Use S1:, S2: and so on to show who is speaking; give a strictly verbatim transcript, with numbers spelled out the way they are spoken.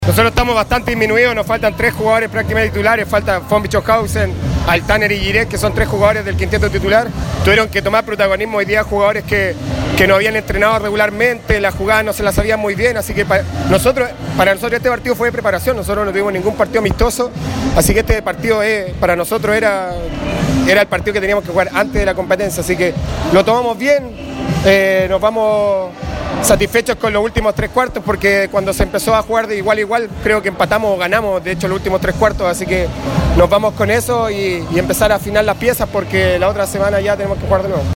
S1: Nosotros estamos bastante disminuidos, nos faltan tres jugadores prácticamente titulares, falta von Bischofhausen, Altaner y Girek, que son tres jugadores del quinteto titular. Tuvieron que tomar protagonismo hoy día jugadores que, que no habían entrenado regularmente, las jugadas no se las sabían muy bien, así que para nosotros, para nosotros este partido fue de preparación, nosotros no tuvimos ningún partido amistoso, así que este partido es, para nosotros era, era el partido que teníamos que jugar antes de la competencia, así que lo tomamos bien, eh, nos vamos satisfechos con los últimos tres cuartos porque cuando se empezó a jugar de igual a igual creo que empatamos o ganamos de hecho los últimos tres cuartos, así que nos vamos con eso y, y empezar a afinar las piezas porque la otra semana ya tenemos que jugar de nuevo.